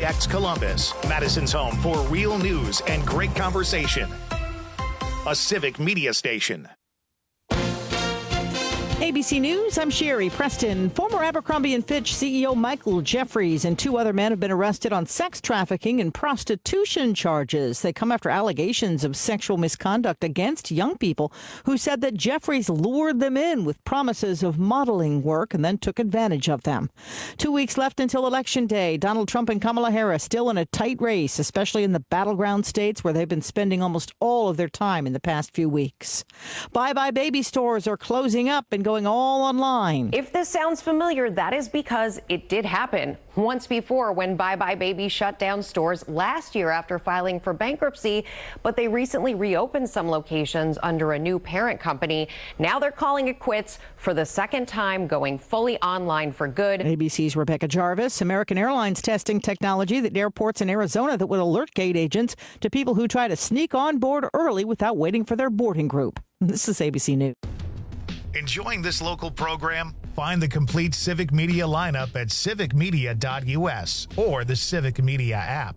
WMDX Columbus, Madison's home for real news and great conversation. A Civic Media station. ABC News, I'm Sherry Preston. Former Abercrombie & Fitch CEO Michael Jeffries and two other men have been arrested on sex trafficking and prostitution charges. They come after allegations of sexual misconduct against young people who said that Jeffries lured them in with promises of modeling work and then took advantage of them. 2 weeks left until Election Day. Donald Trump and Kamala Harris still in a tight race, especially in the battleground states where they've been spending almost all of their time in the past few weeks. Bye Bye Baby stores are closing up and going all online. If this sounds familiar, that is because it did happen once before when Bye Bye Baby shut down stores last year after filing for bankruptcy, but they recently reopened some locations under a new parent company. Now they're calling it quits for the second time, going fully online for good. ABC's Rebecca Jarvis. American Airlines testing technology at airports in Arizona that would alert gate agents to people who try to sneak on board early without waiting for their boarding group. This is ABC News. Enjoying this local program? Find the complete Civic Media lineup at civicmedia.us or the Civic Media app.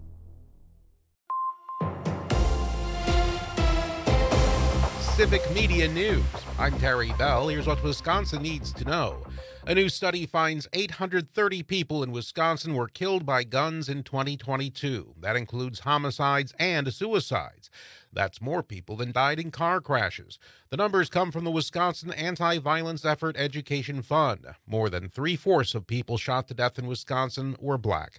Civic Media News. I'm Terry Bell. Here's what Wisconsin needs to know. A new study finds 830 people in Wisconsin were killed by guns in 2022. That includes homicides and suicides. That's more people than died in car crashes. The numbers come from the Wisconsin Anti-Violence Effort Education Fund. More than 3/4 of people shot to death in Wisconsin were black.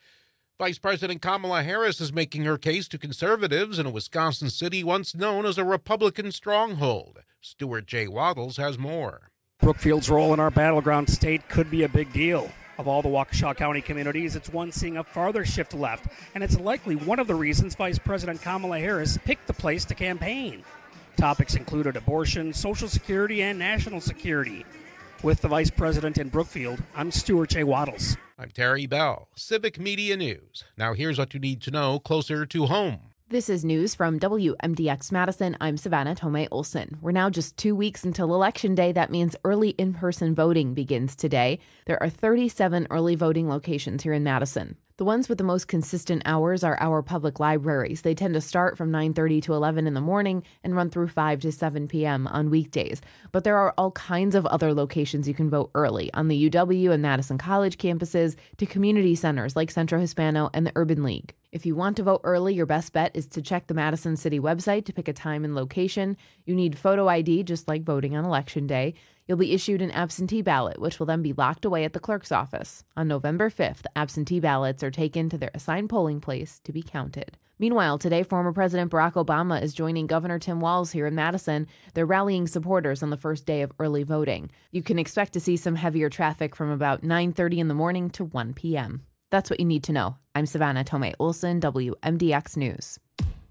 Vice President Kamala Harris is making her case to conservatives in a Wisconsin city once known as a Republican stronghold. Stuart J. Waddles has more. Brookfield's role in our battleground state could be a big deal. Of all the Waukesha County communities, it's one seeing a farther shift left, and it's likely one of the reasons Vice President Kamala Harris picked the place to campaign. Topics included abortion, Social Security, and national security. With the Vice President in Brookfield, I'm Stuart J. Waddles. I'm Terry Bell, Civic Media News. Now here's what you need to know closer to home. This is news from WMDX Madison. I'm Savannah Tomei Olson. We're now just 2 weeks until Election Day. That means early in-person voting begins today. There are 37 early voting locations here in Madison. The ones with the most consistent hours are our public libraries. They tend to start from 9:30 to 11 in the morning and run through 5 to 7 p.m. on weekdays. But there are all kinds of other locations you can vote early, on the UW and Madison College campuses to community centers like Centro Hispano and the Urban League. If you want to vote early, your best bet is to check the Madison City website to pick a time and location. You need photo ID, just like voting on Election Day. You'll be issued an absentee ballot, which will then be locked away at the clerk's office. On November 5th, absentee ballots are taken to their assigned polling place to be counted. Meanwhile, today, former President Barack Obama is joining Governor Tim Walz here in Madison. They're rallying supporters on the first day of early voting. You can expect to see some heavier traffic from about 9:30 in the morning to 1 p.m. That's what you need to know. I'm Savannah Tomei Olson, WMDX News.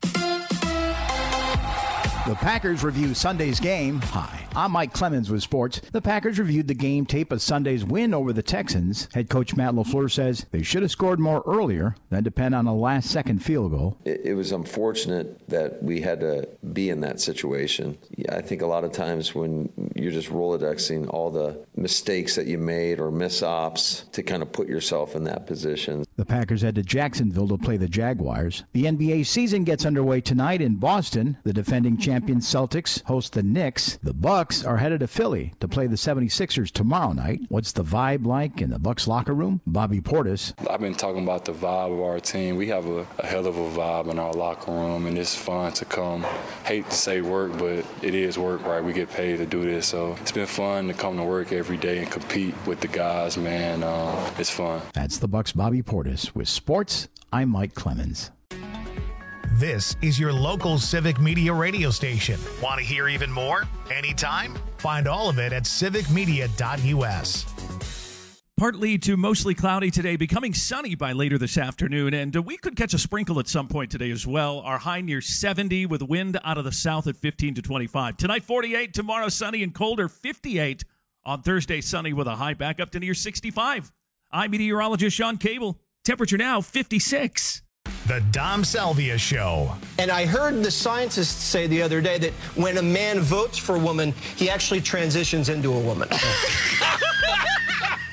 The Packers review Sunday's game. Hi, I'm Mike Clemens with sports. The Packers reviewed the game tape of Sunday's win over the Texans. Head coach Matt LaFleur says they should have scored more earlier than depend on a last-second field goal. It was unfortunate that we had to be in that situation. I think a lot of times when you're just Rolodexing all the mistakes that you made or miss-ops to kind of put yourself in that position. The Packers head to Jacksonville to play the Jaguars. The NBA season gets underway tonight in Boston. The defending champion Celtics host the Knicks. The Bucks are headed to Philly to play the 76ers tomorrow night. What's the vibe like in the Bucks locker room? Bobby Portis. I've been talking about the vibe of our team. We have a hell of a vibe in our locker room, and it's fun to come. Hate to say work, but it is work, right? We get paid to do this, so it's been fun to come to work every day and compete with the guys, man. It's fun. That's the Bucks' Bobby Portis. With sports, I'm Mike Clemens. This is your local Civic Media radio station. Want to hear even more? Anytime? Find all of it at civicmedia.us. Partly to mostly cloudy today, becoming sunny by later this afternoon, and we could catch a sprinkle at some point today as well. Our high near 70 with wind out of the south at 15 to 25. Tonight, 48. Tomorrow, sunny and colder, 58. On Thursday, sunny with a high back up to near 65. I'm meteorologist Sean Cable. Temperature now, 56. The Dom Salvia Show. And I heard the scientists say the other day that when a man votes for a woman, he actually transitions into a woman.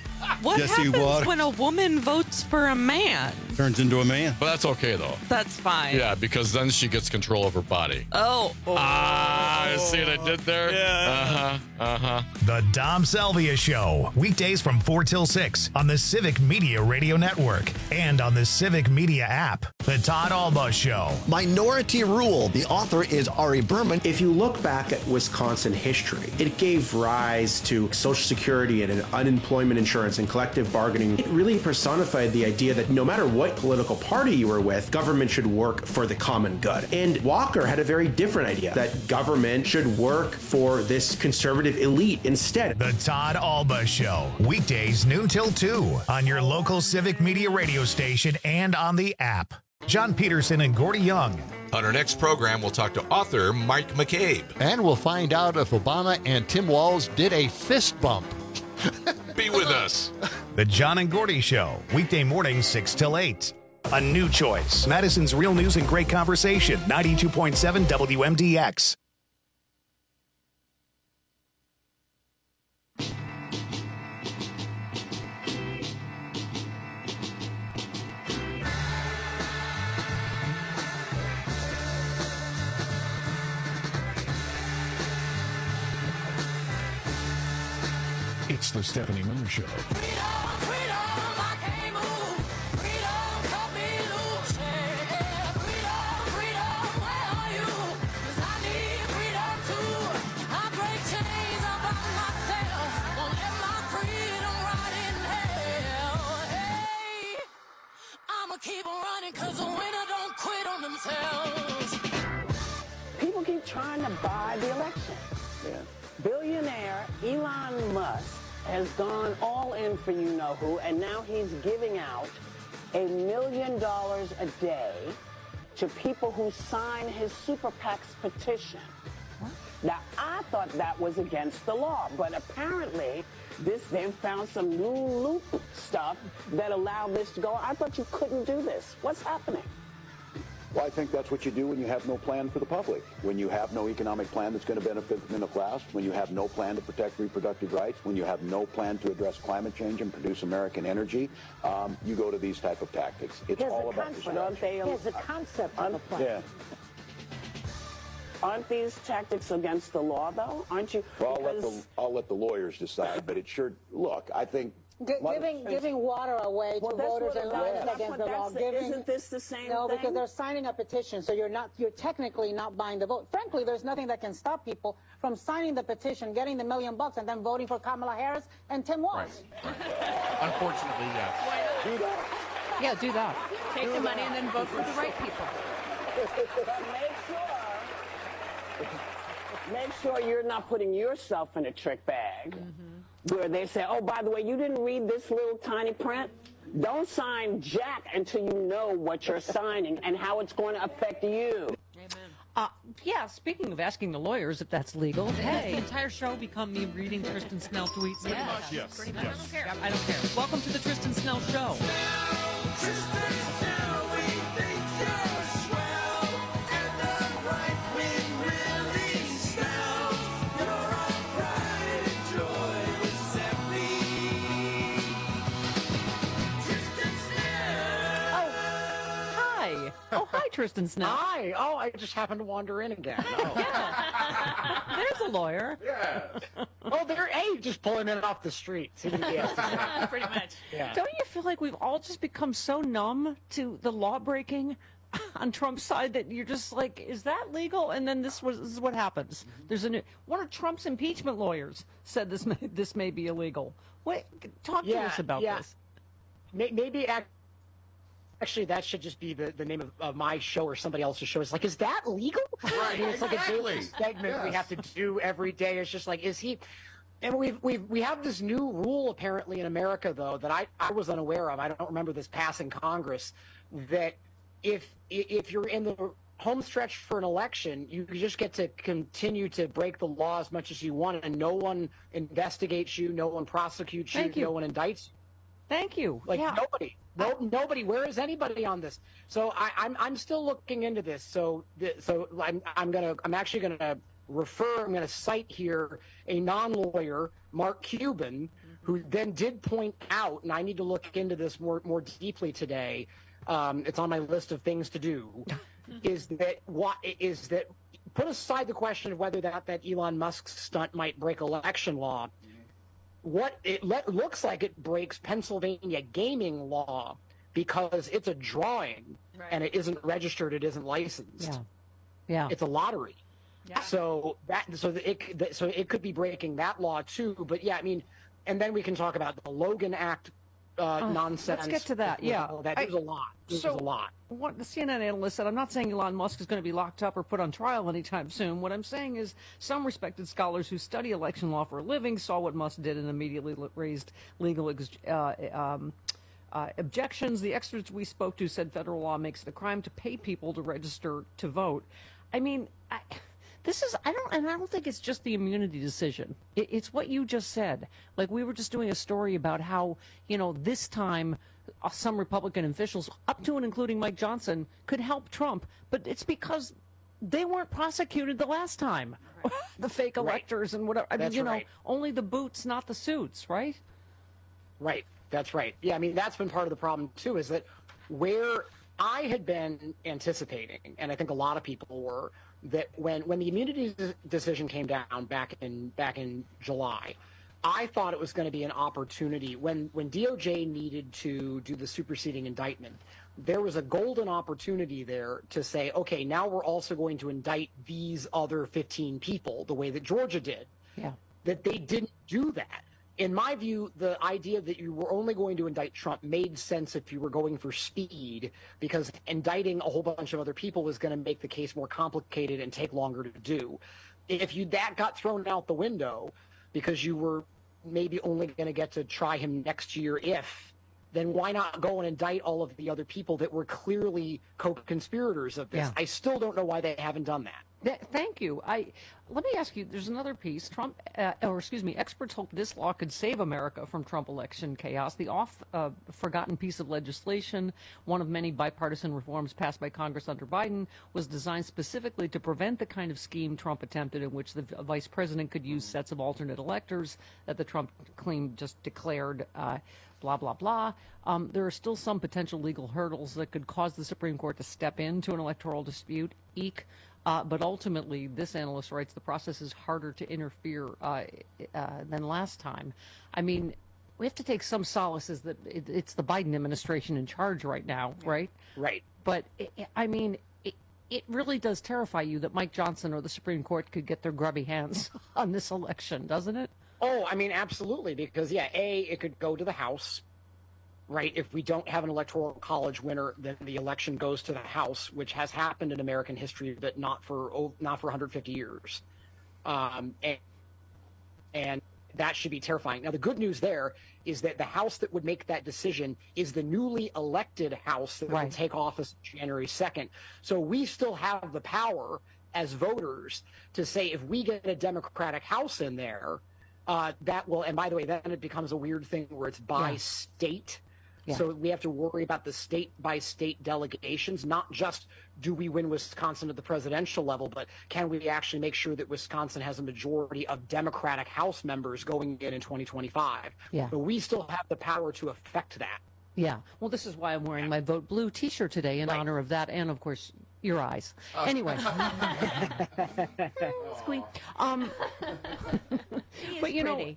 What happens when a woman votes for a man? Turns into a man. But that's okay, though. That's fine. Yeah, because then she gets control of her body. Oh. See what I did there? Yeah. The Dom Salvia Show, weekdays from 4 till 6 on the Civic Media Radio Network and on the Civic Media app. The Todd Alba Show. Minority Rule. The author is Ari Berman. If you look back at Wisconsin history, it gave rise to Social Security and unemployment insurance and collective bargaining. It really personified the idea that no matter what political party you were with, government should work for the common good. And Walker had a very different idea, that government should work for this conservative elite instead. The Todd Alba Show, weekdays noon till 2 on your local Civic Media radio station and on the app. John Peterson and Gordy Young. On our next program, we'll talk to author Mike McCabe. And we'll find out if Obama and Tim Walz did a fist bump. Be with us. The John and Gordy Show, weekday mornings 6 till 8. A new choice. Madison's Real News and Great Conversation, 92.7 WMDX. It's the Stephanie Miller Show. Keep on running, cause the winner don't quit on themselves. People keep trying to buy the election. Yeah. Billionaire Elon Musk has gone all in for you-know-who, and now he's giving out $1 million a day to people who sign his Super PAC's petition. What? Now, I thought that was against the law, but apparently they've found some new loop stuff that allow this to go. I thought you couldn't do this. What's happening? Well, I think that's what you do when you have no plan for the public, when you have no economic plan that's going to benefit the middle class, when you have no plan to protect reproductive rights, when you have no plan to address climate change and produce American energy, you go to these type of tactics. It's all about There's a concept of a plan. Yeah. Aren't these tactics against the law, though? Aren't you? Well, I'll let the lawyers decide, but it sure, look, I think... Giving water away to voters and not against the law. Isn't this the same thing? No, because they're signing a petition, so you're technically not buying the vote. Frankly, there's nothing that can stop people from signing the petition, getting the $1 million, and then voting for Kamala Harris and Tim Walz. Right. Unfortunately, yes. Do that. Yeah, do that. Take the money and then vote for the right people. Make sure you're not putting yourself in a trick bag where they say, oh, by the way, you didn't read this little tiny print? Don't sign jack until you know what you're signing and how it's going to affect you. Yeah, speaking of asking the lawyers if that's legal, hey, the entire show become me reading Tristan Snell tweets? Pretty much, yes. Pretty much. I don't care. I don't care. Welcome to the Tristan Snell Show. Oh, hi, Tristan Snell. Hi. Oh, I just happened to wander in again. Oh. Yeah. There's a lawyer. Yeah. Oh, hey, just pulling in off the street. See what he has to say. Pretty much. Yeah. Don't you feel like we've all just become so numb to the law breaking on Trump's side that you're just like, is that legal? And then this is what happens. There's one of Trump's impeachment lawyers said this may be illegal. Talk to us about this. Maybe actually, that should just be the name of my show or somebody else's show. It's like, is that legal? Right. I mean, it's like a daily segment we have to do every day. It's just like, is he? And we have this new rule apparently in America, though, that I was unaware of. I don't remember this passing Congress. That if you're in the home stretch for an election, you just get to continue to break the law as much as you want, and no one investigates you, no one prosecutes you, no one indicts you. Thank you. Nobody. Nobody. Where is anybody on this? So I'm still looking into this. So I'm actually gonna cite here a non-lawyer, Mark Cuban, who then did point out, and I need to look into this more deeply today. It's on my list of things to do. is that put aside the question of whether that Elon Musk stunt might break election law. What it looks like it breaks Pennsylvania gaming law because it's a drawing and it isn't registered, it isn't licensed. Yeah. It's a lottery. Yeah. So it could be breaking that law too. But yeah, I mean, and then we can talk about the Logan Act nonsense. Let's get to that. Yeah, there's a lot. There's a lot. What the CNN analyst said, I'm not saying Elon Musk is going to be locked up or put on trial anytime soon. What I'm saying is some respected scholars who study election law for a living saw what Musk did and immediately raised legal objections. The experts we spoke to said federal law makes it a crime to pay people to register to vote. I mean, I don't think it's just the immunity decision. It's what you just said. Like, we were just doing a story about how, this time some Republican officials, up to and including Mike Johnson, could help Trump. But it's because they weren't prosecuted the last time. Right. The fake electors and whatever. I mean, only the boots, not the suits, right? Right. That's right. Yeah, I mean, that's been part of the problem, too, is that where I had been anticipating, and I think a lot of people were, that when the immunity decision came down back in July, I thought it was going to be an opportunity when DOJ needed to do the superseding indictment. There was a golden opportunity there to say, okay, now we're also going to indict these other 15 people the way that Georgia did. Yeah. That they didn't do that. In my view, the idea that you were only going to indict Trump made sense if you were going for speed, because indicting a whole bunch of other people was going to make the case more complicated and take longer to do. If that got thrown out the window because you were maybe only going to get to try him next year then why not go and indict all of the other people that were clearly co-conspirators of this? Yeah. I still don't know why they haven't done that. Thank you. Let me ask you, there's another piece. Experts hope this law could save America from Trump election chaos. The forgotten piece of legislation, one of many bipartisan reforms passed by Congress under Biden, was designed specifically to prevent the kind of scheme Trump attempted, in which the vice president could use sets of alternate electors that the Trump claim just declared, blah, blah, blah. There are still some potential legal hurdles that could cause the Supreme Court to step into an electoral dispute. But ultimately, this analyst writes, the process is harder to interfere than last time. I mean, we have to take some solaces that it's the Biden administration in charge right now, right? Right. But, it really does terrify you that Mike Johnson or the Supreme Court could get their grubby hands on this election, doesn't it? Oh, I mean, absolutely, because, it could go to the House. Right, if we don't have an electoral college winner, then the election goes to the House, which has happened in American history, but not for 150 years, and that should be terrifying. Now, the good news there is that the House that would make that decision is the newly elected House that will take office January 2nd. So we still have the power as voters to say, if we get a Democratic House in there, that will. And by the way, then it becomes a weird thing where it's by state. Yeah. So we have to worry about the state-by-state delegations, not just do we win Wisconsin at the presidential level, but can we actually make sure that Wisconsin has a majority of Democratic House members going in 2025? Yeah. But we still have the power to affect that. Yeah. Well, this is why I'm wearing my Vote Blue T-shirt today in honor of that, and, of course, your eyes. Anyway. Squeak. But,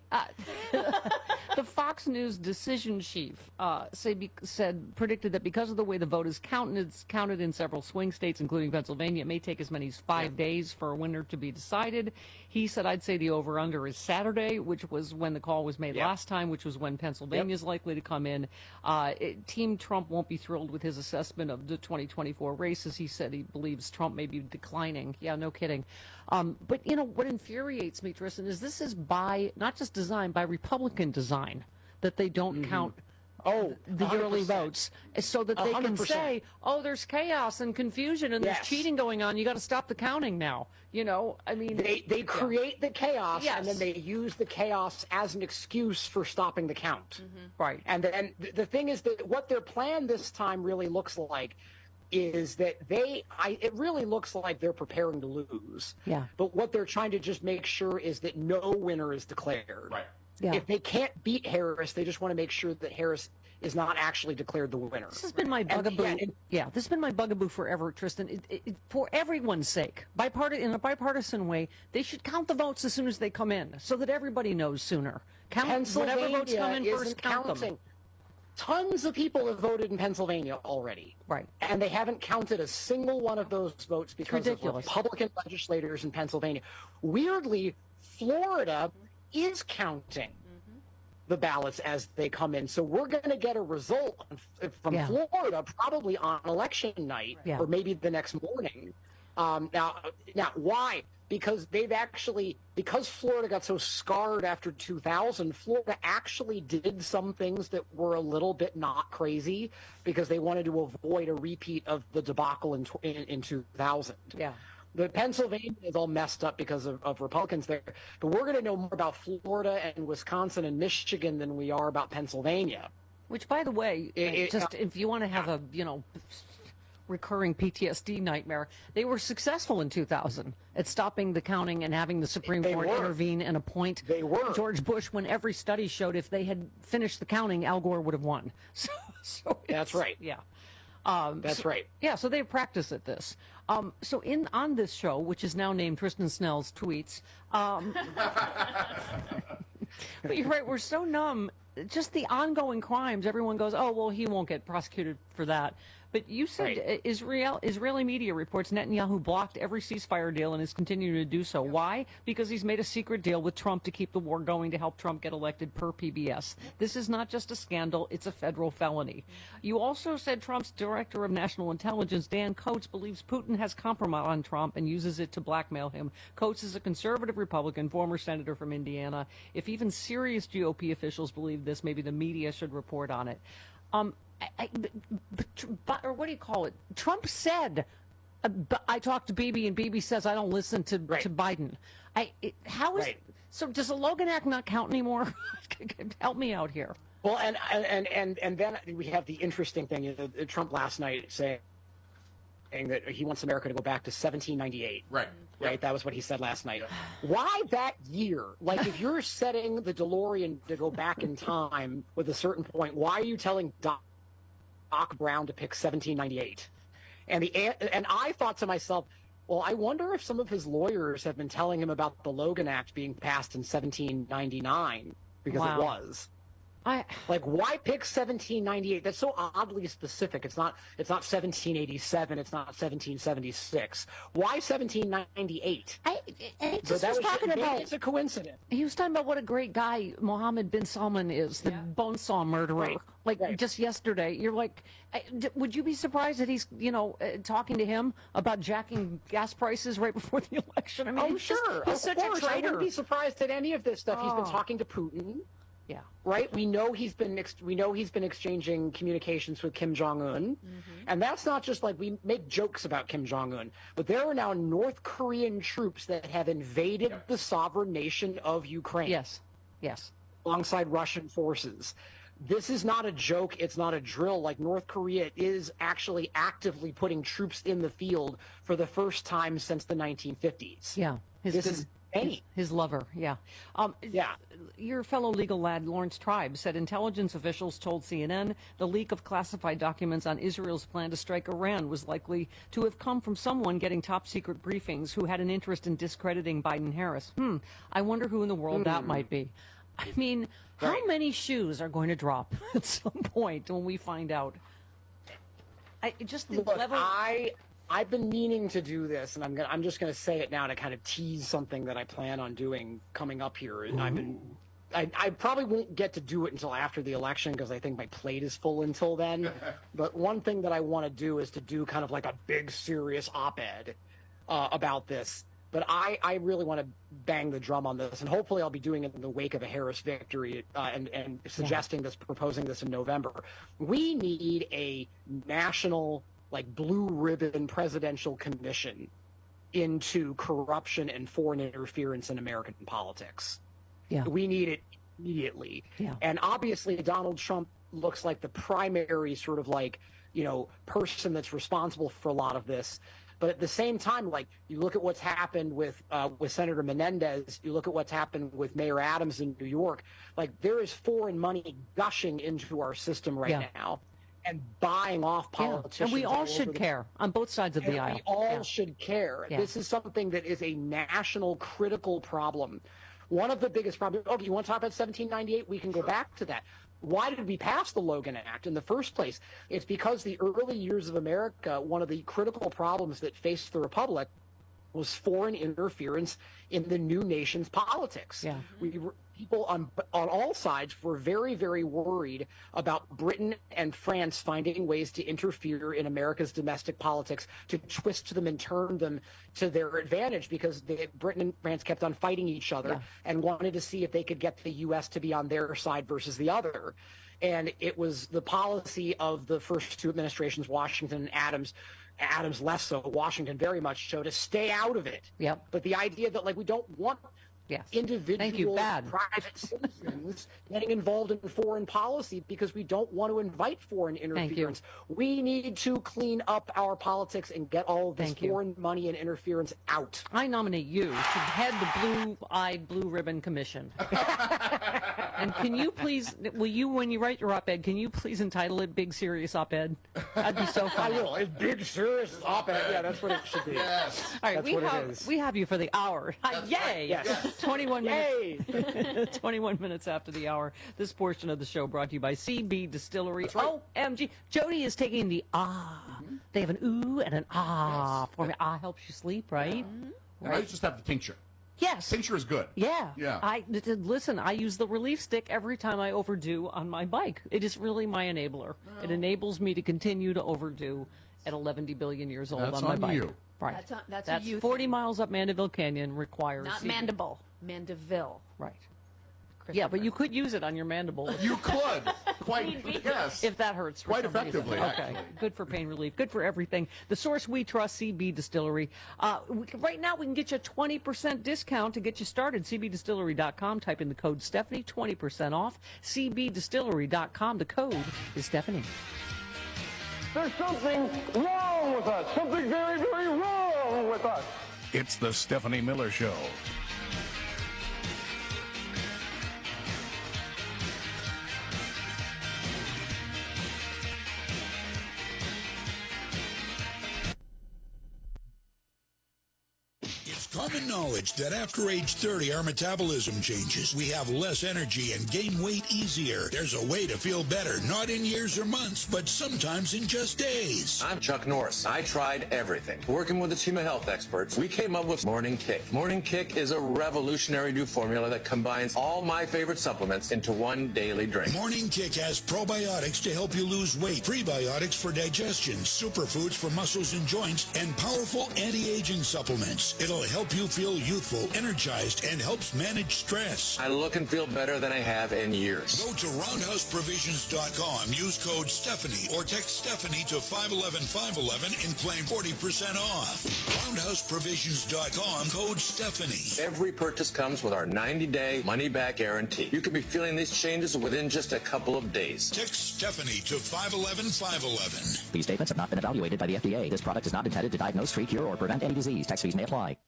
the Fox News decision chief predicted that because of the way the vote is counted in several swing states, including Pennsylvania, it may take as many as 5 days for a winner to be decided. He said, I'd say the over-under is Saturday, which was when the call was made last time, which was when Pennsylvania is likely to come in. Team Trump won't be thrilled with his assessment of the 2024 races. He said he believes Trump may be declining. Yeah, no kidding. But, what infuriates me, Tristan, is this is not just designed, by Republican design, that they don't count the 100%. Early votes, so that they 100%. Can say, there's chaos and confusion and there's cheating going on. You got to stop the counting now. I mean, they create the chaos and then they use the chaos as an excuse for stopping the count. Mm-hmm. Right. And the thing is that what their plan this time really looks like is that it really looks like they're preparing to lose. Yeah. But what they're trying to just make sure is that no winner is declared. Right. If they can't beat Harris, they just want to make sure that Harris is not actually declared the winner. This has been my bugaboo. This has been my bugaboo forever, Tristan. For everyone's sake, in a bipartisan way, they should count the votes as soon as they come in, so that everybody knows sooner. Count whatever votes come in first. Count them. Tons of people have voted in Pennsylvania already. Right. And they haven't counted a single one of those votes because of Republican legislators in Pennsylvania. Weirdly, Florida is counting the ballots as they come in. So we're going to get a result from Florida probably on election night or maybe the next morning. Now, why? Because because Florida got so scarred after 2000, Florida actually did some things that were a little bit not crazy because they wanted to avoid a repeat of the debacle in 2000. Yeah. But Pennsylvania is all messed up because of Republicans there. But we're going to know more about Florida and Wisconsin and Michigan than we are about Pennsylvania. Which, by the way, if you want to have a, recurring PTSD nightmare, they were successful in 2000 at stopping the counting and having the Supreme Court intervene and appoint George Bush when every study showed if they had finished the counting, Al Gore would have won. So that's right. Yeah. That's right. Yeah, so they practice at this. So on this show, which is now named Tristan Snell's Tweets, but you're right, we're so numb. Just the ongoing crimes, everyone goes, oh, well, he won't get prosecuted for that. But you said Israeli media reports Netanyahu blocked every ceasefire deal and is continuing to do so. Why? Because he's made a secret deal with Trump to keep the war going to help Trump get elected per PBS. This is not just a scandal, it's a federal felony. You also said Trump's director of national intelligence, Dan Coats, believes Putin has compromised on Trump and uses it to blackmail him. Coats is a conservative Republican, former senator from Indiana. If even serious GOP officials believe this, maybe the media should report on it. Or what do you call it? Trump said, I talked to Bibi, and Bibi says I don't listen to Biden. So does the Logan Act not count anymore? Help me out here. Well, and then we have the interesting thing. Trump last night saying that he wants America to go back to 1798. Right. Right, that was what he said last night. Why that year? Like, if you're setting the DeLorean to go back in time with a certain point, why are you telling Doc Brown to pick 1798? And I thought to myself, well, I wonder if some of his lawyers have been telling him about the Logan Act being passed in 1799 because it was. Like, why pick 1798? That's so oddly specific. It's not 1787. It's not 1776. Why 1798? It's a coincidence. He was talking about what a great guy Mohammed bin Salman is, the bone saw murderer. Just yesterday, you're like, would you be surprised that he's, talking to him about jacking gas prices right before the election? I mean, sure. He's such a traitor. I wouldn't be surprised at any of this stuff. He's been talking to Putin. Yeah. Right. We know he's been exchanging communications with Kim Jong-un, and that's not just like we make jokes about Kim Jong-un, but there are now North Korean troops that have invaded the sovereign nation of Ukraine. Yes. Alongside Russian forces. This is not a joke. It's not a drill. Like, North Korea is actually actively putting troops in the field for the first time since the 1950s. Yeah. His lover, Your fellow legal lad, Lawrence Tribe, said intelligence officials told CNN the leak of classified documents on Israel's plan to strike Iran was likely to have come from someone getting top-secret briefings who had an interest in discrediting Biden-Harris. I wonder who in the world that might be. I mean, how many shoes are going to drop at some point when we find out? I've been meaning to do this, and I'm just going to say it now to kind of tease something that I plan on doing coming up here. I probably won't get to do it until after the election because I think my plate is full until then. But one thing that I want to do is to do kind of like a big, serious op-ed about this. But I really want to bang the drum on this, and hopefully I'll be doing it in the wake of a Harris victory and suggesting this, proposing this in November. We need a national, blue ribbon presidential commission into corruption and foreign interference in American politics. Yeah. We need it immediately. Yeah. And obviously Donald Trump looks like the primary sort of person that's responsible for a lot of this. But at the same time, like, you look at what's happened with Senator Menendez, you look at what's happened with Mayor Adams in New York, like, there is foreign money gushing into our system right now and buying off politicians. And we all should care on both sides of the aisle. We all should care. Yeah. This is something that is a national critical problem. One of the biggest problems, you want to talk about 1798? We can go back to that. Why did we pass the Logan Act in the first place? It's because the early years of America, one of the critical problems that faced the Republic was foreign interference in the new nation's politics. Yeah. People on all sides were very, very worried about Britain and France finding ways to interfere in America's domestic politics, to twist them and turn them to their advantage, because Britain and France kept on fighting each other and wanted to see if they could get the U.S. to be on their side versus the other. And it was the policy of the first two administrations, Washington and Adams less so, Washington very much so, to stay out of it. Yep. But the idea that, like, we don't want individual private citizens getting involved in foreign policy because we don't want to invite foreign interference. We need to clean up our politics and get all of this foreign money and interference out. I nominate you to head the Blue-Eyed Blue Ribbon Commission. And can you please, when you write your op-ed, can you please entitle it Big Serious Op-Ed? That'd be so fun. I will. It's Big Serious Op-Ed. Yeah, that's what it should be. Yes. All right, we have you for the hour. Yay! Yes. 21 minutes after the hour. This portion of the show brought to you by CB Distillery. OMG. Jody is taking the They have an ooh and an for me. Helps you sleep, right? And I just have the tincture. Yes. Tincture is good. Yeah. Yeah. Listen, I use the relief stick every time I overdo on my bike. It is really my enabler. It enables me to continue to overdo at 11 billion years old on my bike. You. Right. That's a you 40 miles up Mandeville Canyon requires... Not Mandible. Mandeville. Right. Yeah, but you could use it on your mandible. You could. Quite, yes. If that hurts. Quite effectively, Okay. Good for pain relief. Good for everything. The source we trust, CB Distillery. Right now, we can get you a 20% discount to get you started. CBDistillery.com. Type in the code Stephanie. 20% off. CBDistillery.com. The code is Stephanie. There's something wrong with us. Something very, very wrong with us. It's the Stephanie Miller Show. Common knowledge that after age 30, our metabolism changes. We have less energy and gain weight easier. There's a way to feel better, not in years or months, but sometimes in just days. I'm Chuck Norris. I tried everything. Working with a team of health experts, we came up with Morning Kick. Morning Kick is a revolutionary new formula that combines all my favorite supplements into one daily drink. Morning Kick has probiotics to help you lose weight, prebiotics for digestion, superfoods for muscles and joints, and powerful anti-aging supplements. It'll help you feel youthful, energized, and helps manage stress. I look and feel better than I have in years. Go to roundhouseprovisions.com, use code Stephanie, or text Stephanie to 511-511 and claim 40% off. Roundhouseprovisions.com, code Stephanie. Every purchase comes with our 90-day money-back guarantee. You could be feeling these changes within just a couple of days. Text Stephanie to 511-511. These statements have not been evaluated by the FDA. This product is not intended to diagnose, treat, cure, or prevent any disease. Tax fees may apply.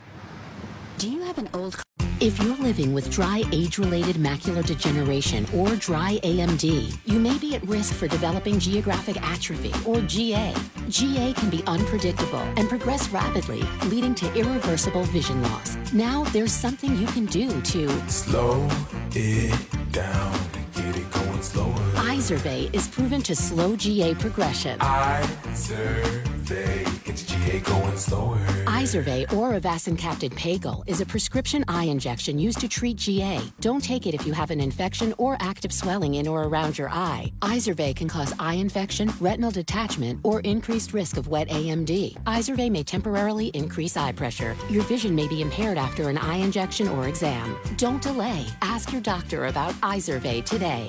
Do you have an old... If you're living with dry age-related macular degeneration or dry AMD, you may be at risk for developing geographic atrophy or GA. GA can be unpredictable and progress rapidly, leading to irreversible vision loss. Now there's something you can do to slow it down and get it going slower. Izervay is proven to slow GA progression. Izervay gets GA going slower. Izervay or avacincaptad pagel is a prescription eye injection used to treat GA. Don't take it if you have an infection or active swelling in or around your eye. Izervay can cause eye infection, retinal detachment, or increased risk of wet AMD. Izervay may temporarily increase eye pressure. Your vision may be impaired after an eye injection or exam. Don't delay. Ask your doctor about Izervay today.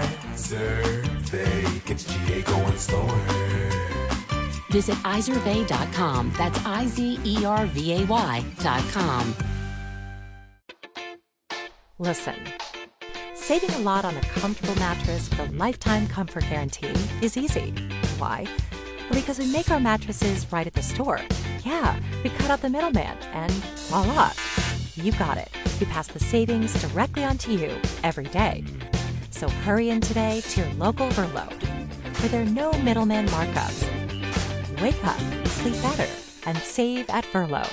Izervay gets GA going slower. Visit Izervay.com. That's IZERVAY.com. Listen, saving a lot on a comfortable mattress with a lifetime comfort guarantee is easy. Why? Well, because we make our mattresses right at the store. Yeah, we cut out the middleman, and voila, you got it. We pass the savings directly onto you every day. So hurry in today to your local Verlo, where there are no middleman markups. Wake up, sleep better, and save at Verlo.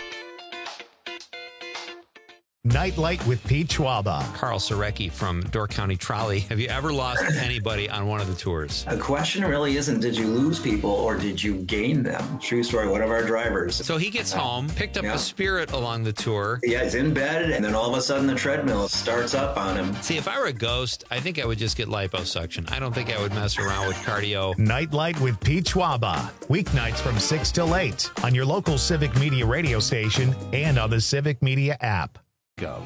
Nightlight with Pete Schwaba. Carl Sorecki from Door County Trolley. Have you ever lost anybody on one of the tours? The question really isn't did you lose people or did you gain them? True story, one of our drivers. So he gets home, picked up a Spirit along the tour. Yeah, he's in bed, and then all of a sudden the treadmill starts up on him. See, if I were a ghost, I think I would just get liposuction. I don't think I would mess around with cardio. Nightlight with Pete Schwaba. Weeknights from 6 till 8 on your local Civic Media radio station and on the Civic Media app. Do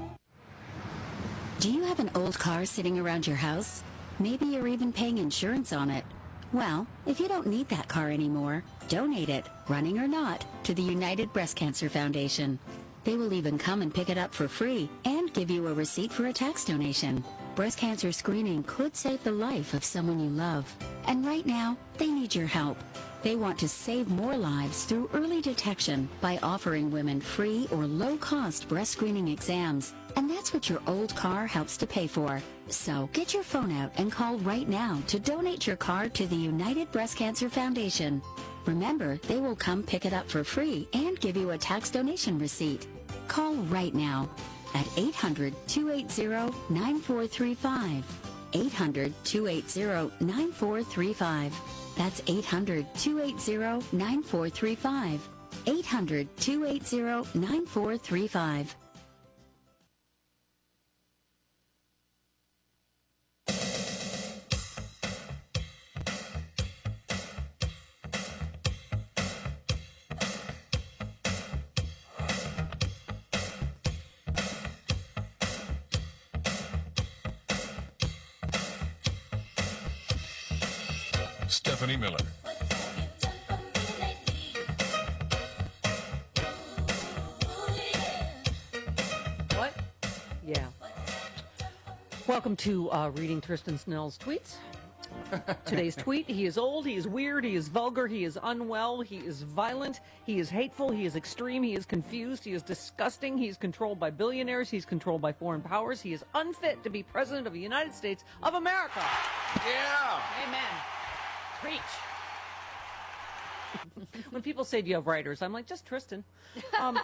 you have an old car sitting around your house? Maybe you're even paying insurance on it. Well, if you don't need that car anymore, donate it, running or not, to the United Breast Cancer Foundation. They will even come and pick it up for free and give you a receipt for a tax donation. Breast cancer screening could save the life of someone you love. And right now, they need your help. They want to save more lives through early detection by offering women free or low-cost breast screening exams. And that's what your old car helps to pay for. So get your phone out and call right now to donate your car to the United Breast Cancer Foundation. Remember, they will come pick it up for free and give you a tax donation receipt. Call right now at 800-280-9435. 800-280-9435. That's 800-280-9435. 800-280-9435. Stephanie Miller. What? Yeah. Welcome to reading Tristan Snell's tweets. Today's tweet: he is old, he is weird, he is vulgar, he is unwell, he is violent, he is hateful, he is extreme, he is confused, he is disgusting, he is controlled by billionaires, he's controlled by foreign powers, he is unfit to be president of the United States of America. Yeah. Amen. Preach. When people say, do you have writers? I'm like, just Tristan. All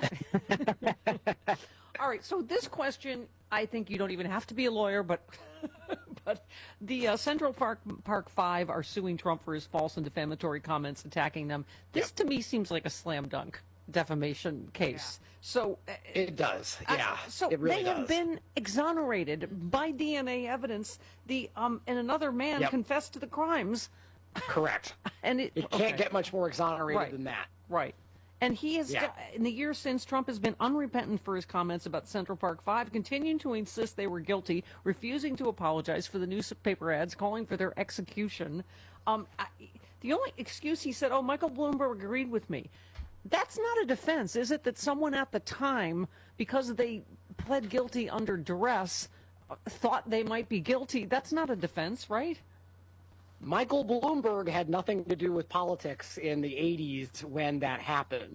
right, so this question, I think you don't even have to be a lawyer, but but the Central Park Five are suing Trump for his false and defamatory comments attacking them. This, to me, seems like a slam dunk defamation case. Yeah. So it does. Yeah. So it really they have been exonerated by DNA evidence. And another man confessed to the crimes. Correct. And it can't get much more exonerated than that. Right. And he has, in the years since, Trump has been unrepentant for his comments about Central Park Five, continuing to insist they were guilty, refusing to apologize for the newspaper ads, calling for their execution. The only excuse he said, Michael Bloomberg agreed with me. That's not a defense, is it, that someone at the time, because they pled guilty under duress, thought they might be guilty? That's not a defense, right? Michael Bloomberg had nothing to do with politics in the 80s when that happened.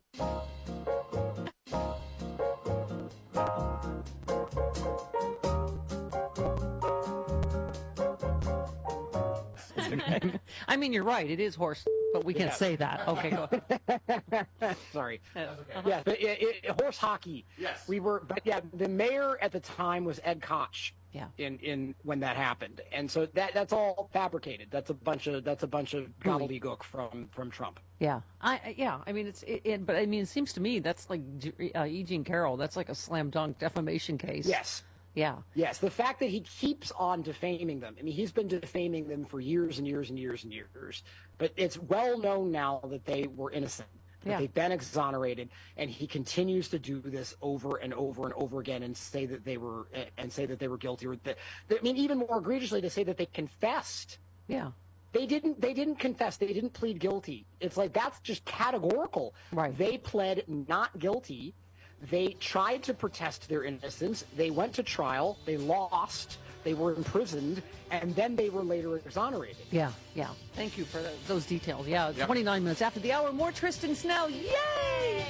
I mean, you're right. It is horse, but we can't say that. Okay, go ahead. Sorry. Okay. Yeah, but horse hockey. Yes. The mayor at the time was Ed Koch. Yeah. In when that happened, and so that's all fabricated. That's a bunch of gobbledygook from Trump. Yeah. I mean, but I mean, it seems to me that's like E. Jean Carroll. That's like a slam dunk defamation case. Yes. Yeah. Yes. The fact that he keeps on defaming them. I mean, he's been defaming them for years and years and years and years. But it's well known now that they were innocent. That they've been exonerated, and he continues to do this over and over and over again, and say that they were guilty, or even more egregiously, to say that they confessed. Yeah, they didn't confess. They didn't plead guilty. It's like that's just categorical. Right. They pled not guilty. They tried to protest their innocence. They went to trial. They lost. They were imprisoned, and then they were later exonerated. Yeah. Thank you for those details. Yeah, Yep. 29 minutes after the hour. More Tristan Snell. Yay!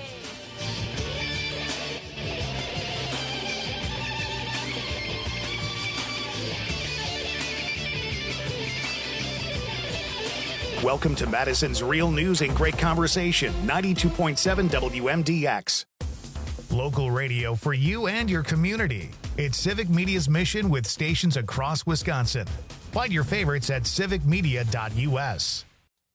Welcome to Madison's Real News and Great Conversation, 92.7 WMDX. Local radio for you and your community. It's Civic Media's mission with stations across Wisconsin. Find your favorites at civicmedia.us.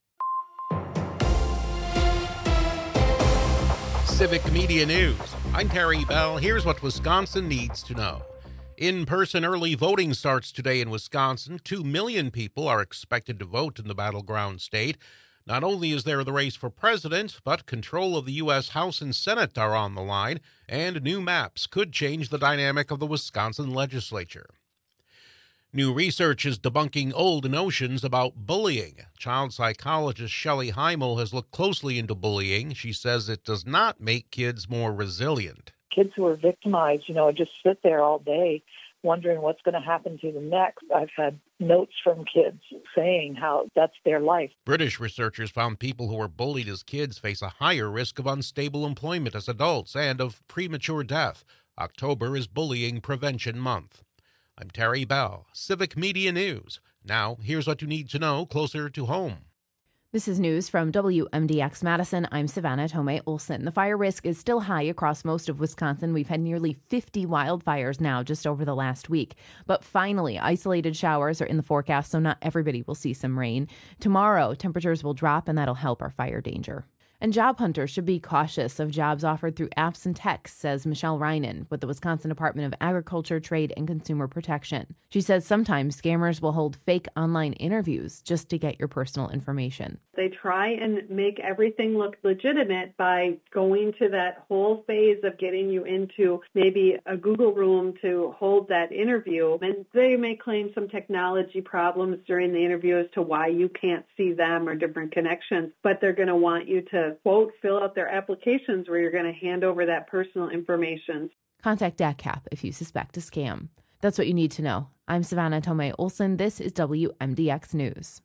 Civic Media News. I'm Terry Bell. Here's what Wisconsin needs to know. In-person early voting starts today in Wisconsin. 2 million people are expected to vote in the battleground state. Not only is there the race for president, but control of the U.S. House and Senate are on the line, and new maps could change the dynamic of the Wisconsin legislature. New research is debunking old notions about bullying. Child psychologist Shelley Heimel has looked closely into bullying. She says it does not make kids more resilient. Kids who are victimized, just sit there all day wondering what's going to happen to them next. I've had notes from kids saying how that's their life. British researchers found people who were bullied as kids face a higher risk of unstable employment as adults and of premature death. October is Bullying Prevention Month. I'm Terry Bell, Civic Media News. Now, here's what you need to know closer to home. This is news from WMDX Madison. I'm Savannah Tomei Olson. The fire risk is still high across most of Wisconsin. We've had nearly 50 wildfires now just over the last week. But finally, isolated showers are in the forecast, so not everybody will see some rain. Tomorrow, temperatures will drop, and that'll help our fire danger. And job hunters should be cautious of jobs offered through apps and texts, says Michelle Reinen with the Wisconsin Department of Agriculture, Trade, and Consumer Protection. She says sometimes scammers will hold fake online interviews just to get your personal information. They try and make everything look legitimate by going to that whole phase of getting you into maybe a Google room to hold that interview. And they may claim some technology problems during the interview as to why you can't see them or different connections, but they're going to want you to, quote, fill out their applications where you're going to hand over that personal information. Contact DACCAP if you suspect a scam. That's what you need to know. I'm Savannah Tomei Olson. This is WMDX News.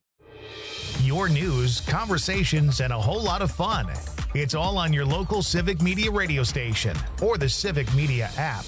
Your news, conversations, and a whole lot of fun. It's all on your local Civic Media radio station or the Civic Media app.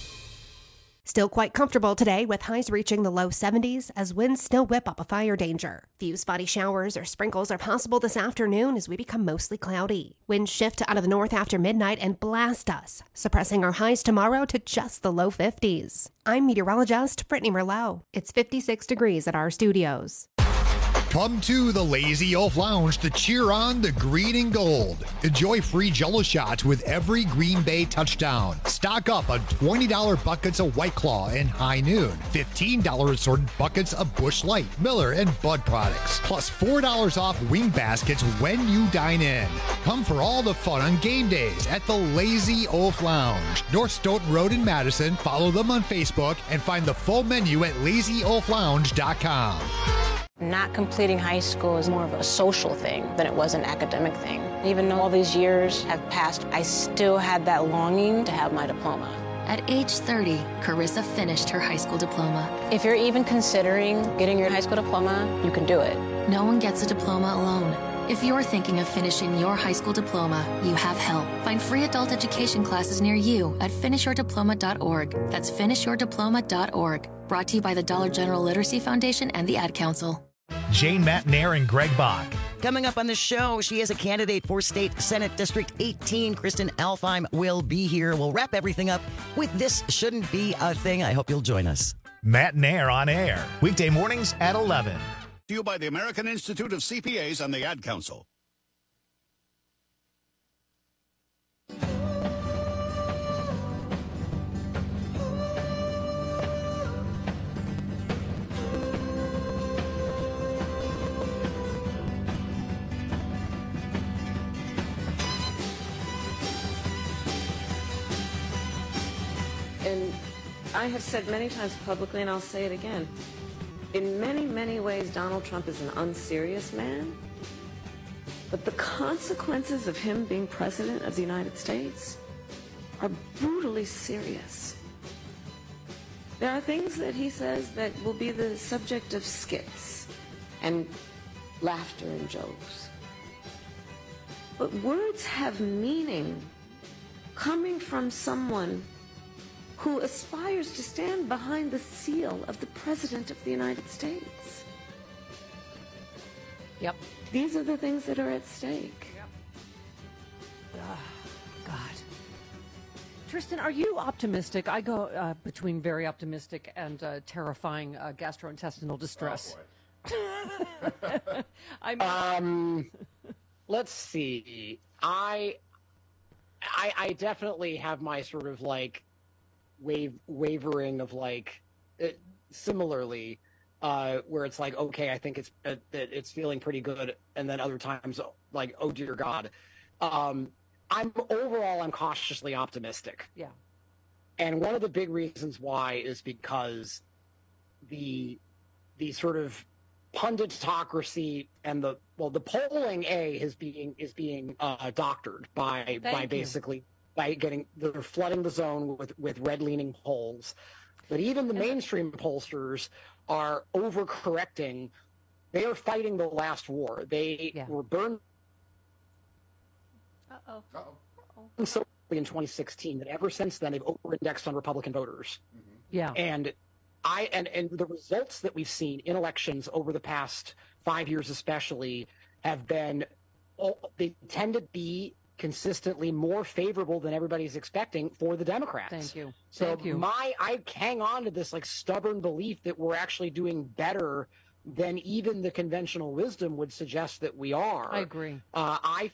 Still quite comfortable today with highs reaching the low 70s as winds still whip up a fire danger. Few spotty showers or sprinkles are possible this afternoon as we become mostly cloudy. Winds shift out of the north after midnight and blast us, suppressing our highs tomorrow to just the low 50s. I'm meteorologist Brittany Merlot. It's 56 degrees at our studios. Come to the Lazy Oaf Lounge to cheer on the green and gold. Enjoy free Jell-O shots with every Green Bay touchdown. Stock up on $20 buckets of White Claw and High Noon. $15 assorted buckets of Busch Light, Miller, and Bud products. Plus $4 off wing baskets when you dine in. Come for all the fun on game days at the Lazy Oaf Lounge. North Stoughton Road in Madison. Follow them on Facebook and find the full menu at lazyoaflounge.com. Not completing high school is more of a social thing than it was an academic thing. Even though all these years have passed, I still had that longing to have my diploma. At age 30, Carissa finished her high school diploma. If you're even considering getting your high school diploma, you can do it. No one gets a diploma alone. If you're thinking of finishing your high school diploma, you have help. Find free adult education classes near you at finishyourdiploma.org. That's finishyourdiploma.org. Brought to you by the Dollar General Literacy Foundation and the Ad Council. Jane Matnair and Greg Bach. Coming up on the show, she is a candidate for State Senate District 18. Kristen Alfheim will be here. We'll wrap everything up with This Shouldn't Be a Thing. I hope you'll join us. Matnair on air, weekday mornings at 11. To you by the American Institute of CPAs and the Ad Council. And I have said many times publicly, and I'll say it again, in many, many ways, Donald Trump is an unserious man, but the consequences of him being president of the United States are brutally serious. There are things that he says that will be the subject of skits and laughter and jokes. But words have meaning coming from someone who aspires to stand behind the seal of the President of the United States. Yep. These are the things that are at stake. God. Tristan, are you optimistic? I go between very optimistic and terrifying gastrointestinal distress. Let's see. I definitely have my sort of like wavering of like similarly where it's like, okay, I think it's feeling pretty good, and then other times like, oh dear God. I'm cautiously optimistic. Yeah. And one of the big reasons why is because the sort of punditocracy and the polling is being doctored by they're flooding the zone with red-leaning polls. But even the mainstream pollsters are overcorrecting. They are fighting the last war. They were burned so in 2016 that ever since then they've over-indexed on Republican voters. Yeah. And the results that we've seen in elections over the past 5 years especially have been, they tend to be consistently more favorable than everybody's expecting for the Democrats. Thank you. So Thank you. I hang on to this like stubborn belief that we're actually doing better than even the conventional wisdom would suggest that we are. I agree. I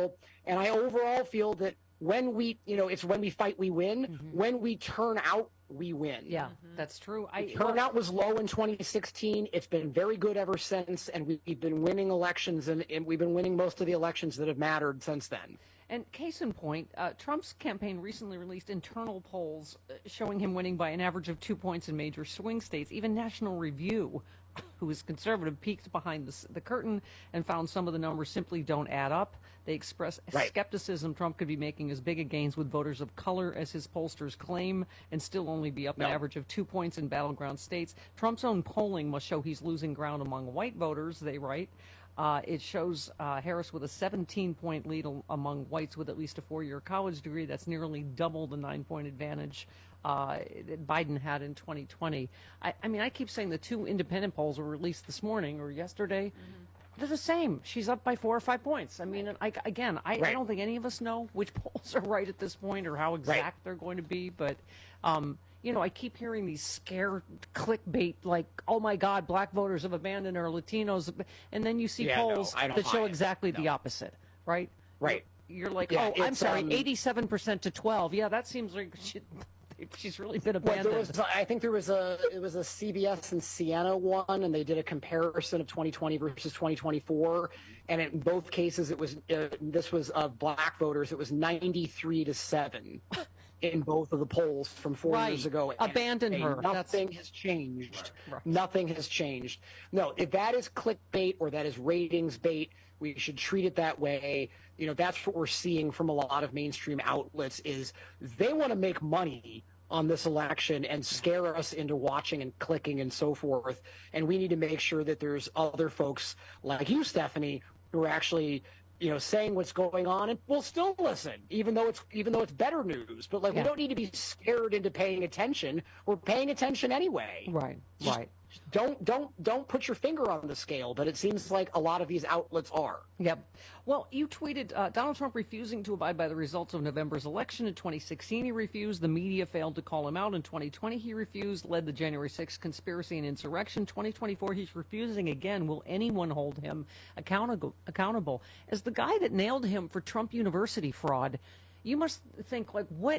overall feel that when we, it's when we fight, we win. When we turn out, we win. Yeah, that's true. Turnout was low in 2016. It's been very good ever since, and we've been winning elections, and we've been winning most of the elections that have mattered since then. And case in point, Trump's campaign recently released internal polls showing him winning by an average of 2 points in major swing states. Even National Review, who is conservative, peeked behind the curtain and found some of the numbers simply don't add up. They express skepticism Trump could be making as big a gains with voters of color as his pollsters claim and still only be up an average of 2 points in battleground states. Trump's own polling must show he's losing ground among white voters, they write. It shows Harris with a 17-point lead among whites with at least a 4-year college degree. That's nearly double the 9-point advantage that Biden had in 2020. I mean, I keep saying the two independent polls were released this morning or yesterday. They're the same. She's up by 4 or 5 points. I mean, I don't think any of us know which polls are right at this point or how exact they're going to be. But, I keep hearing these scare clickbait like, oh, my God, black voters have abandoned our Latinos. And then you see polls that show exactly the opposite, right? Right. You're like, I'm sorry, 87% to 12. Yeah, that seems like she's really been abandoned. I think it was a CBS and Siena one, and they did a comparison of 2020 versus 2024, and in both cases it was this was of black voters. It was 93-7 in both of the polls from 4 years ago. Abandon her. Nothing has changed. Nothing has changed. No, if that is clickbait or that is ratings bait, we should treat it that way. That's what we're seeing from a lot of mainstream outlets is they want to make money on this election and scare us into watching and clicking and so forth. And we need to make sure that there's other folks like you, Stephanie, who are actually, saying what's going on, and we'll still listen, even though it's better news. But we don't need to be scared into paying attention. We're paying attention anyway. Right. Don't put your finger on the scale, but it seems like a lot of these outlets are. Yep. Well, you tweeted Donald Trump refusing to abide by the results of November's election. In 2016, he refused. The media failed to call him out. In 2020, he refused, led the January 6th conspiracy and insurrection. 2024, he's refusing again. Will anyone hold him accountable? As the guy that nailed him for Trump University fraud, you must think, what...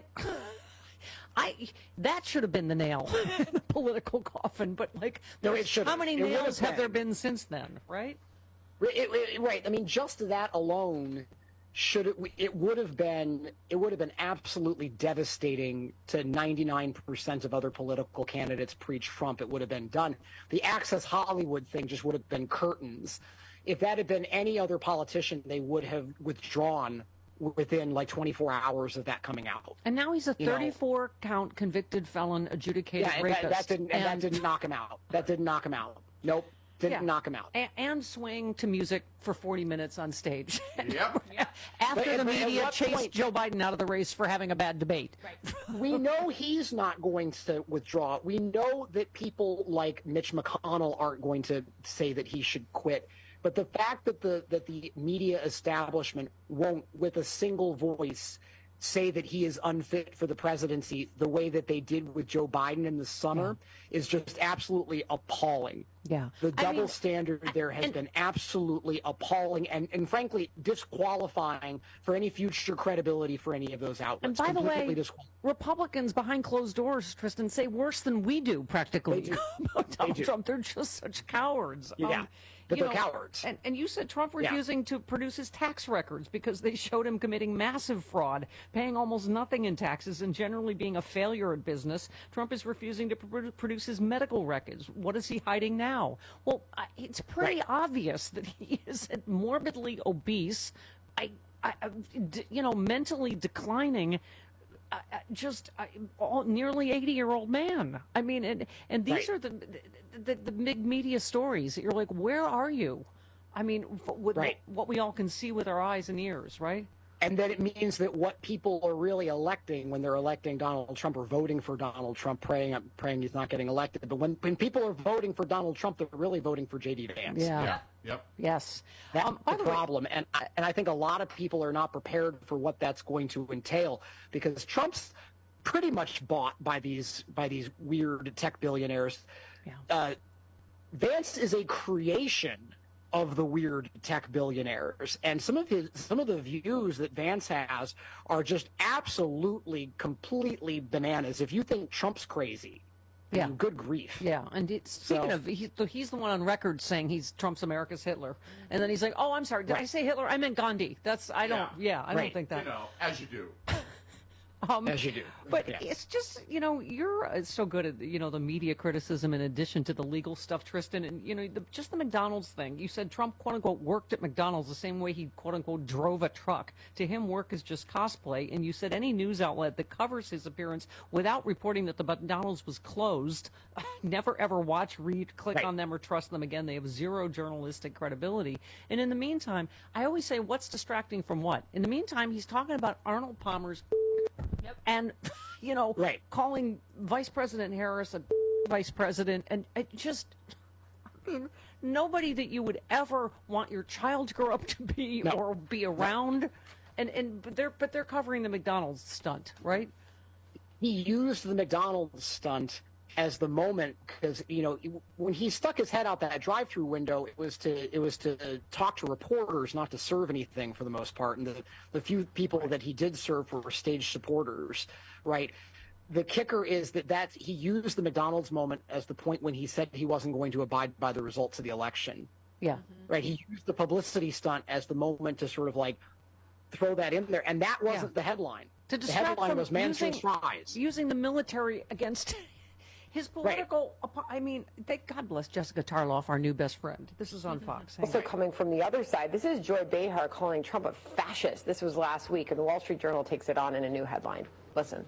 that should have been the nail in the political coffin, but how many nails have there been since then, right? Right. I mean, just that alone it would have been absolutely devastating to 99% of other political candidates pre-Trump. It would have been done. The Access Hollywood thing just would have been curtains. If that had been any other politician, they would have withdrawn within like 24 hours of that coming out. And now he's a 34-count convicted felon, adjudicated rapist. That didn't knock him out. That didn't knock him out. Nope. Didn't knock him out. And swaying to music for 40 minutes on stage. Yep. After the media chased Joe Biden out of the race for having a bad debate. Right. We know he's not going to withdraw. We know that people like Mitch McConnell aren't going to say that he should quit. But the fact that the media establishment won't, with a single voice, say that he is unfit for the presidency the way that they did with Joe Biden in the summer is just absolutely appalling. Yeah. The double standard there has been absolutely appalling and frankly disqualifying for any future credibility for any of those outlets. And by the way, Republicans behind closed doors, Tristan, say worse than we do practically about Donald Trump. They're just such cowards. Yeah. But they're cowards. And you said Trump refusing to produce his tax records because they showed him committing massive fraud, paying almost nothing in taxes, and generally being a failure at business. Trump is refusing to produce his medical records. What is he hiding now? Well, it's pretty obvious that he is morbidly obese, mentally declining. Nearly 80-year-old man. I mean, and these are the big media stories. You're like, where are you? I mean, with what we all can see with our eyes and ears, right? And then it means that what people are really electing when they're electing Donald Trump or voting for Donald Trump, praying he's not getting elected. But when people are voting for Donald Trump, they're really voting for J.D. Vance. Yeah. Yep. Yes. That's the problem. And I think a lot of people are not prepared for what that's going to entail because Trump's pretty much bought by these weird tech billionaires. Yeah. Vance is a creation of the weird tech billionaires, and some of the views that Vance has are just absolutely, completely bananas. If you think Trump's crazy, good grief. Yeah, and speaking of, he's the one on record saying Trump's America's Hitler, and then he's like, "Oh, I'm sorry, did I say Hitler? I meant Gandhi." I don't think that. As you do. As you do. But it's just, you're so good at, the media criticism in addition to the legal stuff, Tristan. And, just the McDonald's thing. You said Trump, quote unquote, worked at McDonald's the same way he, quote unquote, drove a truck. To him, work is just cosplay. And you said any news outlet that covers his appearance without reporting that the McDonald's was closed, never ever watch, read, click on them, or trust them again. They have zero journalistic credibility. And in the meantime, I always say, what's distracting from what? In the meantime, he's talking about Arnold Palmer's and, calling Vice President Harris a vice president. And it just, nobody that you would ever want your child to grow up to be or be around. But they're covering the McDonald's stunt, right? He used the McDonald's stunt as the moment because when he stuck his head out that drive-through window, it was to talk to reporters, not to serve anything for the most part. And the few people that he did serve were stage supporters, right? The kicker is that he used the McDonald's moment as the point when he said he wasn't going to abide by the results of the election. Yeah, right. He used the publicity stunt as the moment to sort of like throw that in there, and that wasn't the headline. To the headline was Manchin's fries. Using the military against his political, I mean, God bless Jessica Tarloff, our new best friend. This is on Fox. Also coming from the other side, this is Joy Behar calling Trump a fascist. This was last week, and the Wall Street Journal takes it on in a new headline. Listen.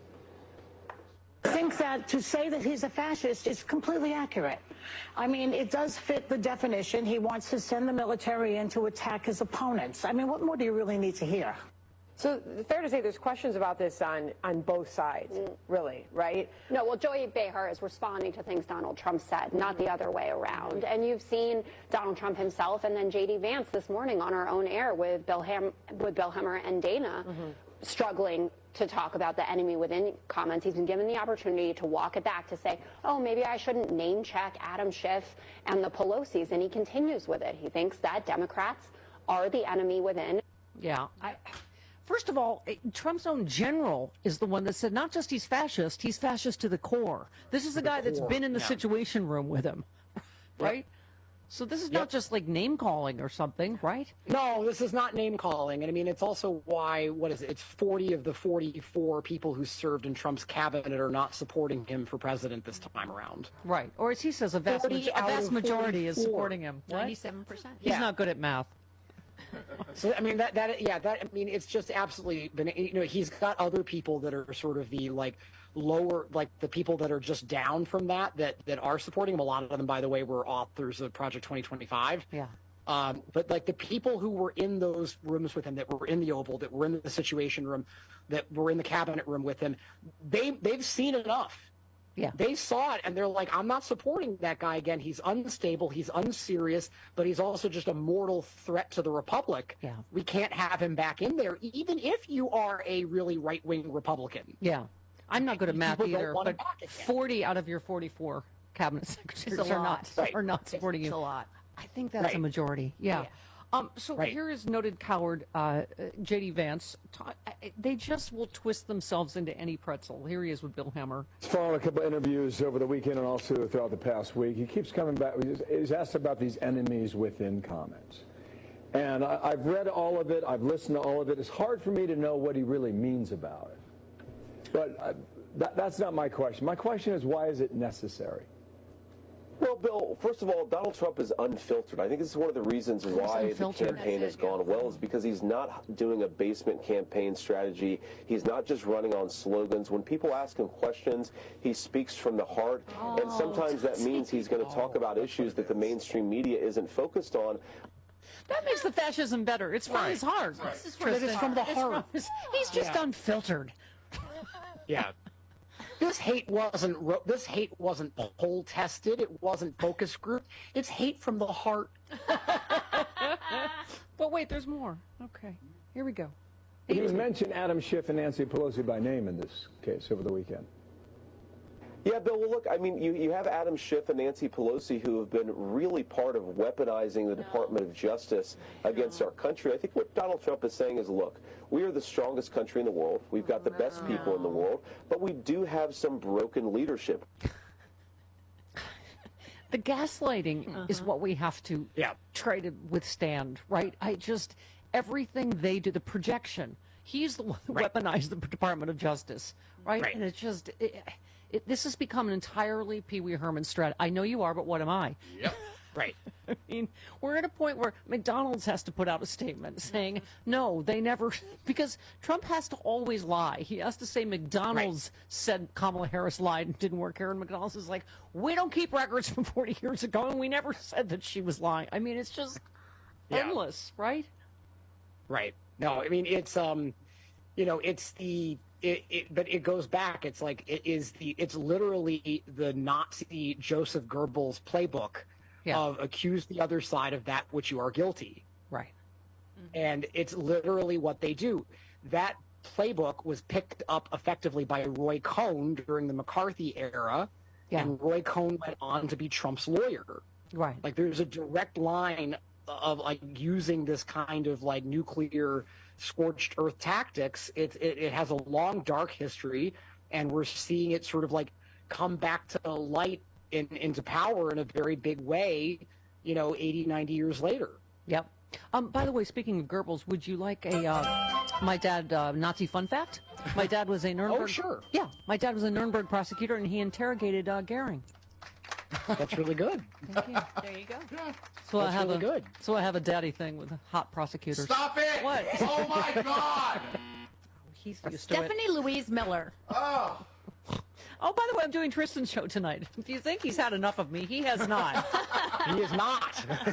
I think that to say that he's a fascist is completely accurate. I mean, it does fit the definition. He wants to send the military in to attack his opponents. I mean, what more do you really need to hear? So fair to say there's questions about this on both sides, really, right? No, well, Joy Behar is responding to things Donald Trump said, not the other way around. And you've seen Donald Trump himself and then J.D. Vance this morning on our own air with Bill Hemmer and Dana struggling to talk about the enemy within comments. He's been given the opportunity to walk it back, to say, oh, maybe I shouldn't name check Adam Schiff and the Pelosi's, and he continues with it. He thinks that Democrats are the enemy within. Yeah. First of all, Trump's own general is the one that said not just he's fascist to the core. This is the guy that's been in the Situation Room with him, right? So this is not just like name calling or something, right? No, this is not name calling. And I mean, it's also why, it's 40 of the 44 people who served in Trump's cabinet are not supporting him for president this time around. Right. Or as he says, a vast majority is supporting him. 97%. He's not good at math. So I mean it's just absolutely been, he's got other people that are sort of the like lower, like the people that are just down from that are supporting him. A lot of them, by the way, were authors of Project 2025. Yeah. But like the people who were in those rooms with him, that were in the Oval, that were in the Situation Room, that were in the cabinet room with him, they've seen enough. Yeah. They saw it, and they're like, I'm not supporting that guy again. He's unstable, he's unserious, but he's also just a mortal threat to the Republic. Yeah. We can't have him back in there, even if you are a really right-wing Republican. Yeah. I'm not good at math People don't either, want but him back again. 40 out of your 44 cabinet secretaries It's a are lot. not supporting you. It's a lot. I think that's a majority. Yeah. So here is noted coward J.D. Vance. They just will twist themselves into any pretzel. Here he is with Bill Hemmer. Following a couple of interviews over the weekend and also throughout the past week, he keeps coming back. He's asked about these enemies within comments. And I've read all of it. I've listened to all of it. It's hard for me to know what he really means about it. But that's not my question. My question is, why is it necessary? Well, Bill, first of all, Donald Trump is unfiltered. I think this is one of the reasons why the campaign has gone well, is because he's not doing a basement campaign strategy. He's not just running on slogans. When people ask him questions, he speaks from the heart, and sometimes that means he's going to talk about issues that the mainstream media isn't focused on. That makes the fascism better. It's from his heart. Right. This is from the heart. He's just unfiltered. Yeah. This hate wasn't poll tested. It wasn't focus group. It's hate from the heart. But wait, there's more. Okay, here we go. He mentioned Adam Schiff and Nancy Pelosi by name in this case over the weekend. Yeah, Bill, well, look, I mean, you have Adam Schiff and Nancy Pelosi who have been really part of weaponizing the Department of Justice against our country. I think what Donald Trump is saying is, look, we are the strongest country in the world. We've got the best people in the world, but we do have some broken leadership. The gaslighting is what we have to try to withstand, right? Everything they do, the projection, he's the one who weaponized the Department of Justice, right? And it's just... this has become an entirely Pee Wee Herman strat. I know you are, but what am I? Yep. Right. I mean, we're at a point where McDonald's has to put out a statement saying, no, they never, because Trump has to always lie. He has to say McDonald's said Kamala Harris lied and didn't work here. And McDonald's is like, we don't keep records from 40 years ago, and we never said that she was lying. I mean, it's just endless, right? Right. No, I mean, it's, it's the... but it goes back. It's like it's literally the Nazi Joseph Goebbels playbook of accuse the other side of that which you are guilty. Right. And it's literally what they do. That playbook was picked up effectively by Roy Cohn during the McCarthy era, and Roy Cohn went on to be Trump's lawyer. Right. Like there's a direct line of like using this kind of like nuclear scorched earth tactics. It has a long dark history, and we're seeing it sort of like come back to light into power in a very big way, 80, 90 years later. Yep. By the way, speaking of Goebbels, would you like my dad Nazi fun fact? My dad was a Nuremberg. Oh, sure. Yeah, my dad was a Nuremberg prosecutor, and he interrogated Goering. That's really good. Thank you. There you go. So That's really good. So I have a daddy thing with hot prosecutors. Stop it! What? Oh my God! He's used to it. Stephanie Louise Miller. Oh. Oh, by the way, I'm doing Tristan's show tonight. If you think he's had enough of me, he has not. He is not.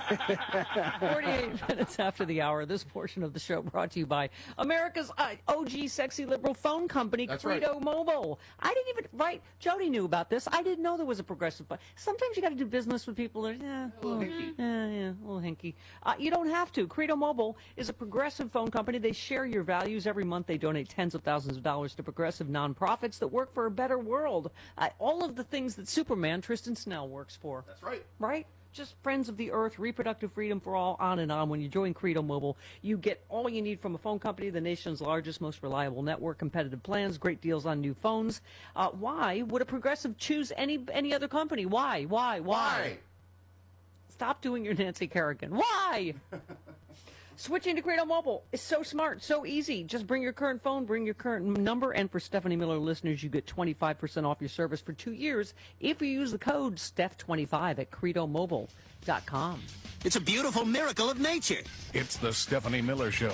48 minutes after the hour, this portion of the show brought to you by America's OG sexy liberal phone company, Credo Mobile. I didn't even, Jody knew about this. I didn't know there was a progressive phone. Sometimes you got to do business with people that are, a little hinky. You don't have to. Credo Mobile is a progressive phone company. They share your values. Every month they donate tens of thousands of dollars to progressive nonprofits that work for a better world. All of the things that Superman Tristan Snell works for. That's right. Right? Just friends of the earth, reproductive freedom for all, on and on. When you join Credo Mobile, you get all you need from a phone company, the nation's largest, most reliable network, competitive plans, great deals on new phones. Why would a progressive choose any other company? Why? Stop doing your Nancy Kerrigan. Why? Switching to Credo Mobile is so smart, so easy. Just bring your current phone, bring your current number, and for Stephanie Miller listeners, you get 25% off your service for 2 years if you use the code STEPH25 at Credo Mobile. StephanieMillershow.com. It's a beautiful miracle of nature. It's the Stephanie Miller Show.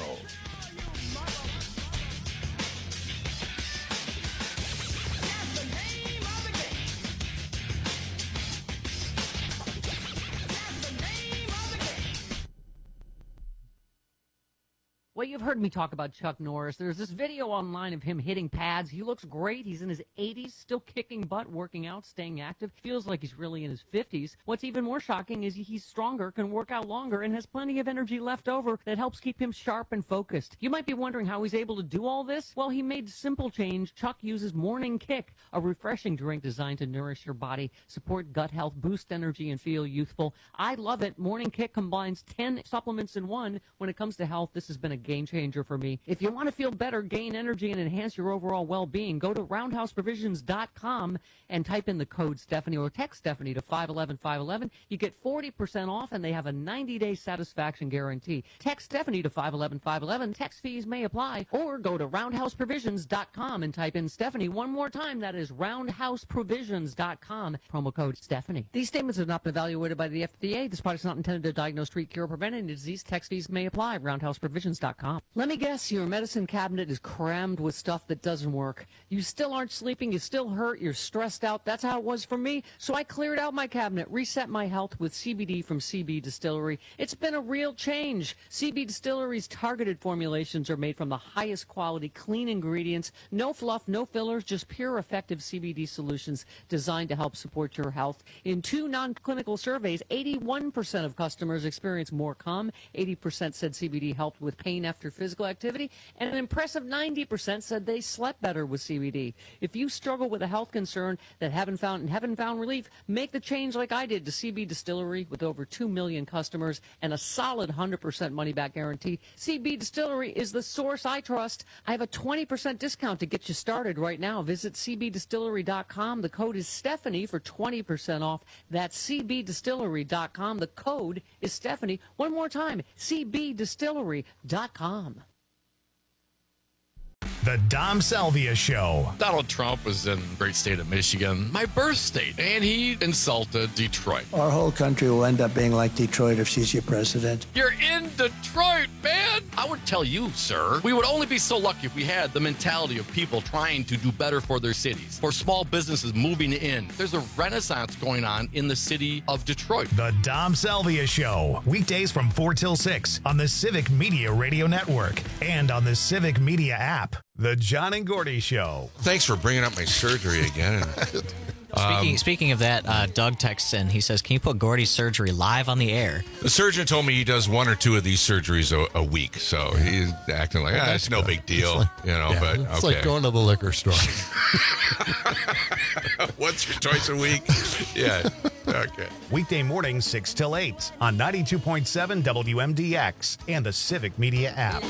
Well, you've heard me talk about Chuck Norris. There's this video online of him hitting pads. He looks great. He's in his 80s, still kicking butt, working out, staying active. Feels like he's really in his 50s. What's even more shocking is he's stronger, can work out longer, and has plenty of energy left over that helps keep him sharp and focused. You might be wondering how he's able to do all this. Well, he made simple change. Chuck uses Morning Kick, a refreshing drink designed to nourish your body, support gut health, boost energy, and feel youthful. I love it. Morning Kick combines 10 supplements in one. When it comes to health, this has been a game changer for me. If you want to feel better, gain energy, and enhance your overall well-being, go to roundhouseprovisions.com and type in the code Stephanie or text Stephanie to 511-511. You get 40% off, and they have a 90-day satisfaction guarantee. Text Stephanie to 511-511. Text fees may apply, or go to roundhouseprovisions.com and type in Stephanie one more time. That is roundhouseprovisions.com. Promo code Stephanie. These statements have not been evaluated by the FDA. This product is not intended to diagnose, treat, cure, or prevent any disease. Text fees may apply. roundhouseprovisions.com. Let me guess, your medicine cabinet is crammed with stuff that doesn't work. You still aren't sleeping, you still hurt, you're stressed out. That's how it was for me. So I cleared out my cabinet, reset my health with CBD from CB Distillery. It's been a real change. CB Distillery's targeted formulations are made from the highest quality, clean ingredients. No fluff, no fillers, just pure, effective CBD solutions designed to help support your health. In 2 non-clinical surveys, 81% of customers experienced more calm. 80% said CBD helped with pain after physical activity, and an impressive 90% said they slept better with CBD. If you struggle with a health concern that haven't found relief, make the change like I did to CB Distillery with over 2 million customers and a solid 100% money-back guarantee. CB Distillery is the source I trust. I have a 20% discount to get you started right now. Visit cbdistillery.com. The code is Stephanie for 20% off. That's cbdistillery.com. The code is Stephanie. One more time, cbdistillery.com. The Dom Salvia Show. Donald Trump was in the great state of Michigan, my birth state, and he insulted Detroit. Our whole country will end up being like Detroit if she's your president. You're in Detroit, man! I would tell you, sir, we would only be so lucky if we had the mentality of people trying to do better for their cities, for small businesses moving in. There's a renaissance going on in the city of Detroit. The Dom Salvia Show. Weekdays from 4 till 6 on the Civic Media Radio Network and on the Civic Media app. The John and Gordy Show. Thanks for bringing up my surgery again. Speaking of that, Doug texts in. He says, can you put Gordy's surgery live on the air? The surgeon told me he does 1 or 2 of these surgeries a week, so he's acting like, it's no big deal, but okay. It's like going to the liquor store. Once or twice a week. Yeah, okay. Weekday mornings 6 till 8 on 92.7 WMDX and the Civic Media app.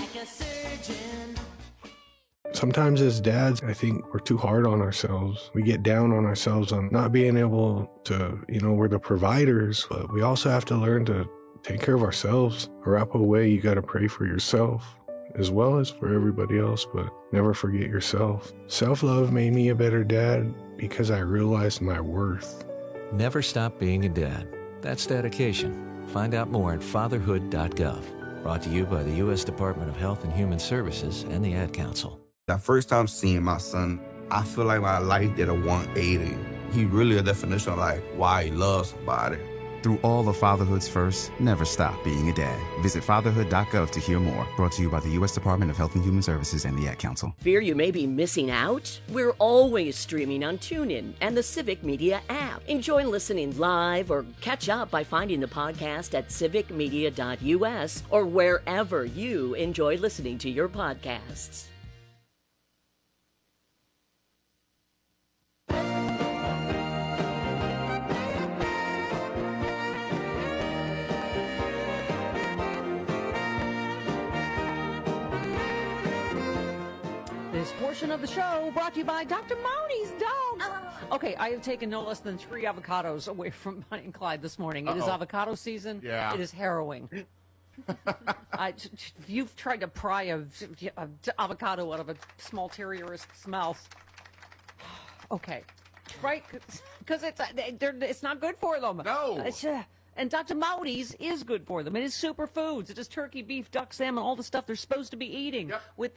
Sometimes as dads, I think we're too hard on ourselves. We get down on ourselves on not being able to, we're the providers, but we also have to learn to take care of ourselves. Arapaho way, you got to pray for yourself as well as for everybody else, but never forget yourself. Self-love made me a better dad because I realized my worth. Never stop being a dad. That's dedication. Find out more at fatherhood.gov. Brought to you by the U.S. Department of Health and Human Services and the Ad Council. The first time seeing my son, I feel like my life did a 180. He really a definition of like why he loves somebody. Through all of Fatherhood's first, never stop being a dad. Visit fatherhood.gov to hear more. Brought to you by the U.S. Department of Health and Human Services and the Ad Council. Fear you may be missing out? We're always streaming on TuneIn and the Civic Media app. Enjoy listening live or catch up by finding the podcast at civicmedia.us or wherever you enjoy listening to your podcasts. This portion of the show brought to you by Dr. Moni's Dog. Okay, I have taken no less than 3 avocados away from Bonnie and Clyde this morning. It is avocado season. Yeah. It is harrowing. If you've tried to pry a avocado out of a small terrierist's mouth, okay, right? Because it's not good for them. No. And Dr. Maudi's is good for them. It is superfoods. It is turkey, beef, duck, salmon, all the stuff they're supposed to be eating. With,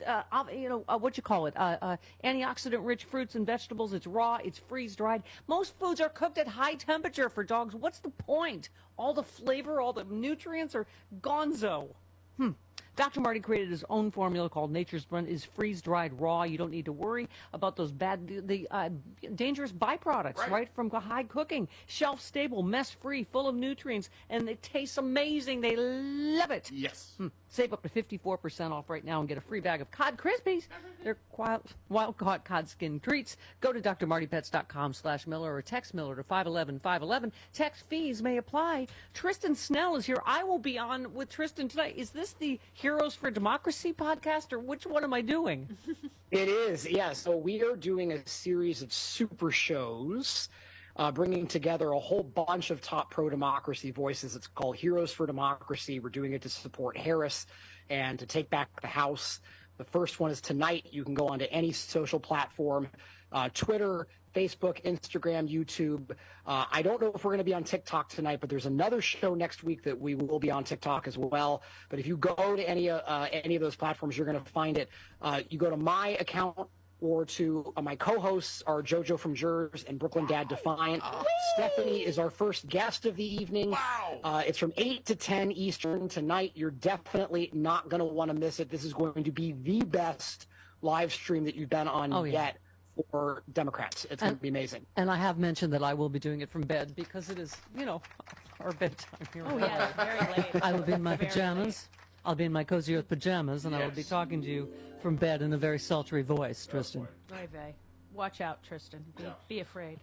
antioxidant-rich fruits and vegetables. It's raw. It's freeze-dried. Most foods are cooked at high temperature for dogs. What's the point? All the flavor, all the nutrients are gonzo. Dr. Marty created his own formula called Nature's Blend. Is freeze-dried raw. You don't need to worry about those dangerous byproducts, right, from high cooking. Shelf-stable, mess-free, full of nutrients, and it tastes amazing. They love it. Yes. Save up to 54% off right now and get a free bag of Cod Krispies. They're wild-caught cod skin treats. Go to drmartypets.com/Miller or text Miller to 511-511. Text fees may apply. Tristan Snell is here. I will be on with Tristan tonight. Is this the Heroes for Democracy podcast, or which one am I doing? It is, yeah. So we are doing a series of super shows, bringing together a whole bunch of top pro-democracy voices. It's called Heroes for Democracy. We're doing it to support Harris and to take back the House. The first one is tonight. You can go onto any social platform, Twitter, Facebook, Instagram, YouTube. I don't know if we're going to be on TikTok tonight, but there's another show next week that we will be on TikTok as well. But if you go to any of those platforms, you're going to find it. You go to my account or to my co-hosts are JoJo from Jers and Brooklyn Dad Defiant. Stephanie is our first guest of the evening. Wow. It's from 8 to 10 Eastern tonight. You're definitely not going to want to miss it. This is going to be the best live stream that you've been on yet for Democrats. It's going to be amazing. And I have mentioned that I will be doing it from bed because it is, our bedtime here. Oh, yeah, it's very late. I will be in my pajamas. I'll be in my Cozy Earth pajamas, and I will be talking to you from bed in a very sultry voice, Tristan. Vey. Watch out, Tristan. Be afraid.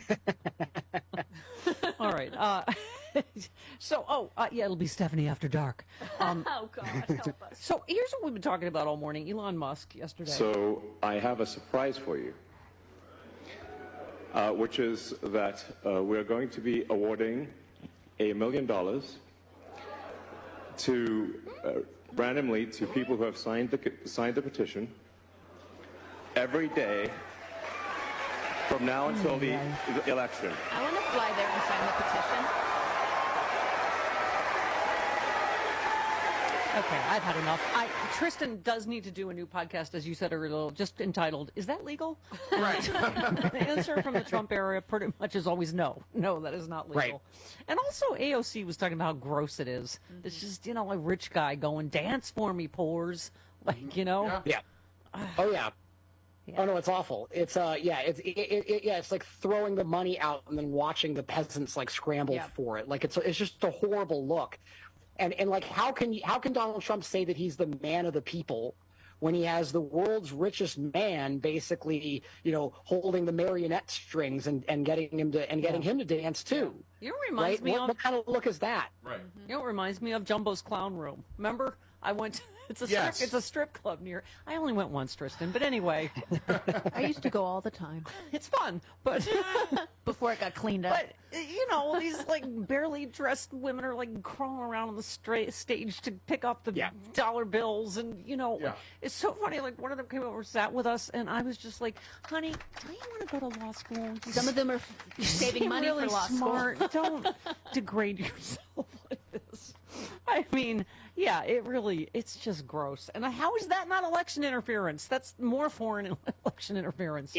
All right. It'll be Stephanie After Dark. Oh, God, help us. So here's what we've been talking about all morning. Elon Musk yesterday. So I have a surprise for you, which is that we're going to be awarding $1 million to randomly to people who have signed the petition every day from now until the election. I want to fly there and sign the petition. Okay, I've had enough. Tristan does need to do a new podcast, as you said earlier, just entitled, "Is that legal?" Right. The answer from the Trump era pretty much is always no. No, that is not legal. Right. And also AOC was talking about how gross it is. Mm-hmm. It's just, a rich guy going, "Dance for me, pores." Yeah. Oh, yeah. Oh no, it's awful. It's it's like throwing the money out and then watching the peasants scramble for it. It's just a horrible look. And how can Donald Trump say that he's the man of the people when he has the world's richest man basically, holding the marionette strings and getting him to dance too? You know what reminds me of? What kind of look is that? Right. You know what reminds me of? Jumbo's Clown Room. Remember? I went. It's a strip club near. I only went once, Tristan. But anyway, I used to go all the time. It's fun, but before it got cleaned up. But these barely dressed women are crawling around on the stage to pick up the dollar bills, and it's so funny. One of them came over, sat with us, and I was just like, "Honey, do you want to go to law school?" Some of them are saving money really for law smart. school. Don't degrade yourself like this. I mean, it's just gross. And how is that not election interference? That's more foreign election interference.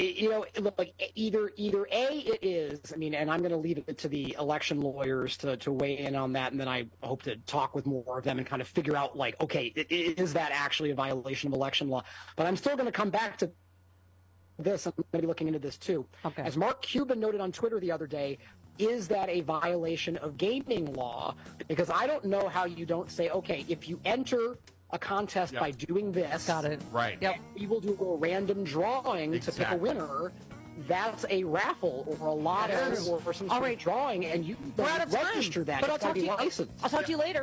Either A, it is. I mean, and I'm going to leave it to the election lawyers to weigh in on that, and then I hope to talk with more of them and kind of figure out, okay, is that actually a violation of election law? But I'm still going to come back to this. I'm going to be looking into this too. Okay. As Mark Cuban noted on Twitter the other day, is that a violation of gaming law? Because I don't know how you don't say, okay, if you enter a contest by doing this, got it. Right. Yep. We will do a random drawing to pick a winner. That's a raffle or a lotto or some sort of drawing, and you register that. But I'll talk to you. I'll talk to you later.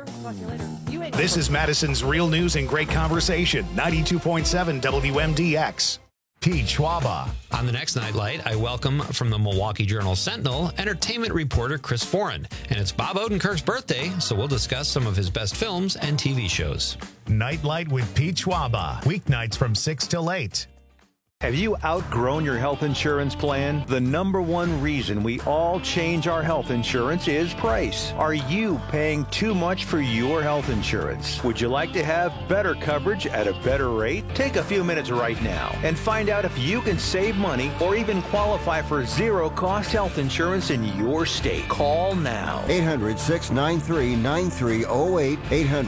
This is Madison's Real News and Great Conversation, 92.7 WMDX. Pete Schwaba. On the next Nightlight, I welcome from the Milwaukee Journal-Sentinel entertainment reporter Chris Foran. And it's Bob Odenkirk's birthday, so we'll discuss some of his best films and TV shows. Nightlight with Pete Schwaba. Weeknights from 6 till 8. Have you outgrown your health insurance plan? The number one reason we all change our health insurance is price. Are you paying too much for your health insurance? Would you like to have better coverage at a better rate? Take a few minutes right now and find out if you can save money or even qualify for zero-cost health insurance in your state. Call now. 800-693-9308.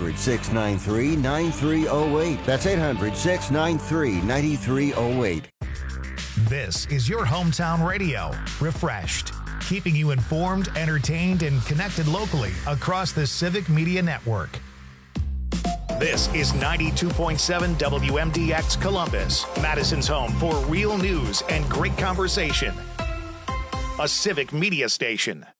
800-693-9308. That's 800-693-9308. This is your hometown radio, Refreshed, keeping you informed, entertained, and connected locally across the Civic Media Network. This is 92.7 WMDX Columbus, Madison's home for real news and great conversation. A Civic Media station.